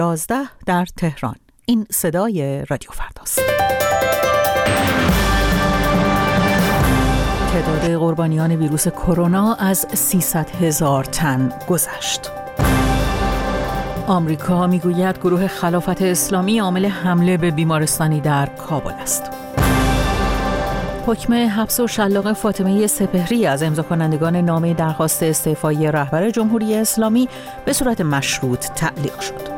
11 در تهران. این صدای رادیو فرداست. تعداد قربانیان ویروس کرونا از 300,000 تن گذشت. آمریکا میگوید گروه خلافت اسلامی عامل حمله به بیمارستانی در کابل است. حکم حبس و شلاق فاطمه سپهری از امضا کنندگان نامه درخواست استعفای رهبر جمهوری اسلامی به صورت مشروط تعلیق شد.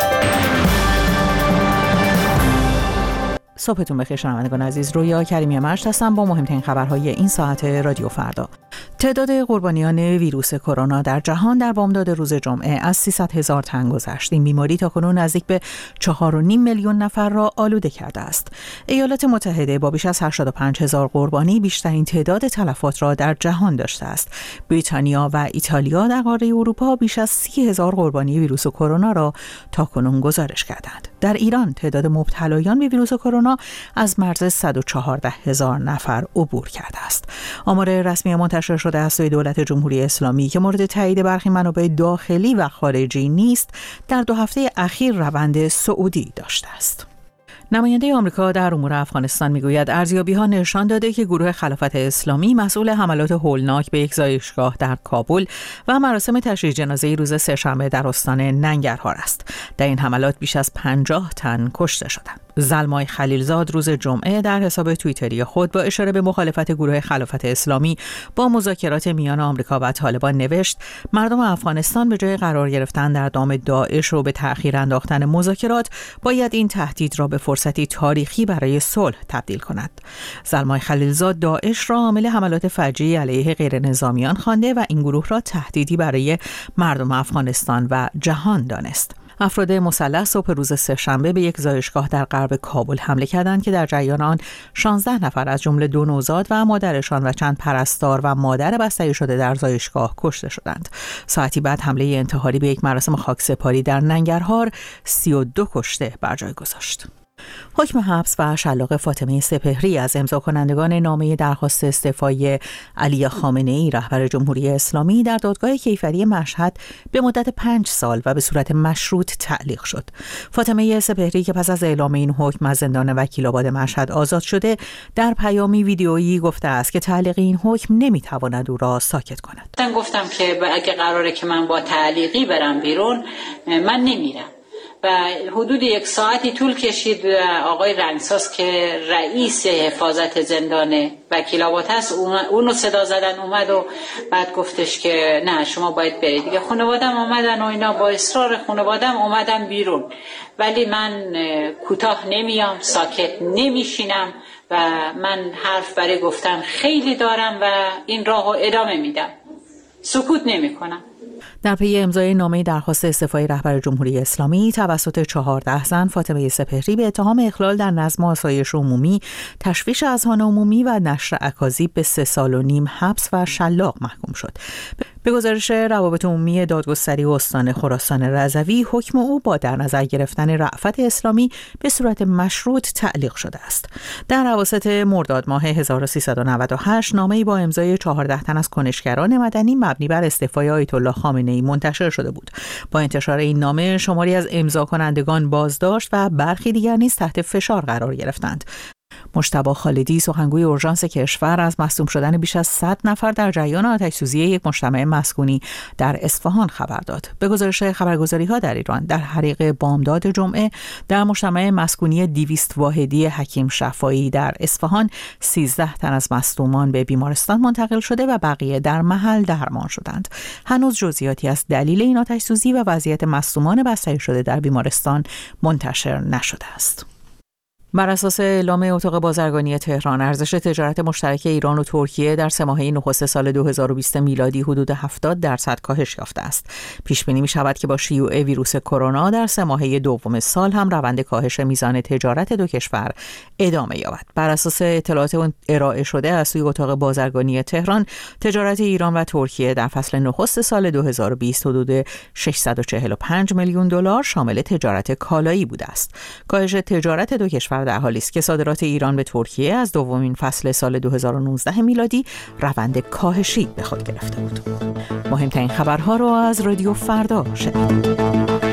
صبحتون بخیر شنوندگان عزیز، رویا کریمی مرشد هستم با مهمترین خبرهای این ساعت رادیو فردا. تعداد قربانیان ویروس کرونا در جهان در بامداد روز جمعه از 300,000 تن گذشت. این بیماری تاکنون نزدیک به 4.5 میلیون نفر را آلوده کرده است. ایالات متحده با بیش از 85,000 قربانی بیشترین تعداد تلفات را در جهان داشته است. بریتانیا و ایتالیا در قاره اروپا بیش از 30,000 قربانی ویروس کرونا را تاکنون گزارش کردند. در ایران تعداد مبتلایان به ویروس کرونا از مرز 114,000 نفر عبور کرده است. آمار رسمی منتشر شده از سوی دولت جمهوری اسلامی که مورد تایید برخی منابع داخلی و خارجی نیست، در 2 هفته اخیر روند صعودی داشته است. نماینده آمریکا در امور افغانستان میگوید ارزیابی‌ها نشان داده که گروه خلافت اسلامی مسئول حملات هولناک به یک زایشگاه در کابل و مراسم تشییع جنازه روز سه‌شنبه در استان ننگرهار است. در این حملات بیش از 50 تن کشته شدند. زلمای خلیلزاد روز جمعه در حساب توییتری خود با اشاره به مخالفت گروه خلافت اسلامی با مذاکرات میان آمریکا و طالبان نوشت: مردم افغانستان به جای قرار گرفتن در دام داعش و به تأخیر انداختن مذاکرات باید این تهدید را به فرصتی تاریخی برای صلح تبدیل کند. زلمای خلیلزاد داعش را عامل حملات فجیعی علیه غیر نظامیان خوانده و این گروه را تهدیدی برای مردم افغانستان و جهان دانست. افراد مسلح صبح روز سه‌شنبه به یک زایشگاه در غرب کابل حمله کردند که در جریان آن 16 نفر از جمله 2 نوزاد و مادرشان و چند پرستار و مادر بستری شده در زایشگاه کشته شدند. ساعتی بعد حمله انتحاری به یک مراسم خاکسپاری در ننگرهار 32 کشته بر جای گذاشت. حکم حبس و شلاق فاطمه سپهری از امضا کنندگان نامه درخواست استعفای علی خامنه‌ای رهبر جمهوری اسلامی در دادگاه کیفری مشهد به مدت 5 سال و به صورت مشروط تعلیق شد. فاطمه سپهری که پس از اعلام این حکم از زندان وکیل‌آباد مشهد آزاد شده، در پیامی ویدیویی گفته است که تعلیق این حکم نمیتواند او را ساکت کند. من گفتم که اگه قراره که من با تعلیقی برم بیرون، من نمیرم. و حدود 1 ساعتی طول کشید. آقای رنگساز که رئیس حفاظت زندان وکیل‌آباد هست اونو صدا زدن، اومد و بعد گفتش که نه شما باید برید دیگه. خانوادم اومدن و اینا با اصرار خانوادم اومدن بیرون، ولی من کوتاه نمیام، ساکت نمیشینم و من حرف برای گفتن خیلی دارم و این راهو ادامه میدم، سکوت نمیکنم. در پی امضای نامه درخواست استعفای رهبر جمهوری اسلامی توسط 14 زن، فاطمه سپهری به اتهام اخلال در نظم و آسایش عمومی، تشویش اذهان عمومی و نشر اکاذیب به 3.5 سال حبس و شلاق محکوم شد. به گزارش روابط عمومی دادگستری استان خراسان رضوی، حکم او با در نظر گرفتن رأفت اسلامی به صورت مشروط تعلیق شده است. در اواسط مرداد ماه 1398 نامه‌ای با امضای 14 تن از کنشگران مدنی مبنی بر استعفای آیت الله خامنه‌ای منتشر شده بود. با انتشار این نامه شماری از امضا کنندگان بازداشت و برخی دیگر نیز تحت فشار قرار گرفتند. مجتبی خالدی، سخنگوی اورژانس کشور، از مصدوم شدن بیش از 100 نفر در جریان آتش‌سوزی یک مجتمع مسکونی در اصفهان خبر داد. به گزارش خبرگزاری‌ها در ایران، در حریق بامداد جمعه در مجتمع مسکونی 200 واحدی حکیم شفایی در اصفهان 13 تن از مصدومان به بیمارستان منتقل شده و بقیه در محل درمان شدند. هنوز جزئیاتی از دلیل این آتش‌سوزی و وضعیت مصدومان بستری شده در بیمارستان منتشر نشده است. بر اساس اعلام اتاق بازرگانی تهران، ارزش تجارت مشترک ایران و ترکیه در 3 ماهه نخست سال 2020 میلادی حدود 70% کاهش یافته است. پیش بینی می‌شود که با شیوع ویروس کرونا در 3 ماهه دوم سال هم روند کاهش میزان تجارت دو کشور ادامه یابد. بر اساس اطلاعات ارائه شده از سوی اتاق بازرگانی تهران، تجارت ایران و ترکیه در فصل نخست سال 2020 حدود 645 میلیون دلار شامل تجارت کالایی بوده است. کاهش تجارت دو کشور در حالی است که صادرات ایران به ترکیه از دومین فصل سال 2019 میلادی روند کاهشی به خود گرفته بود. مهمترین خبرها را از رادیو فردا شنیدید.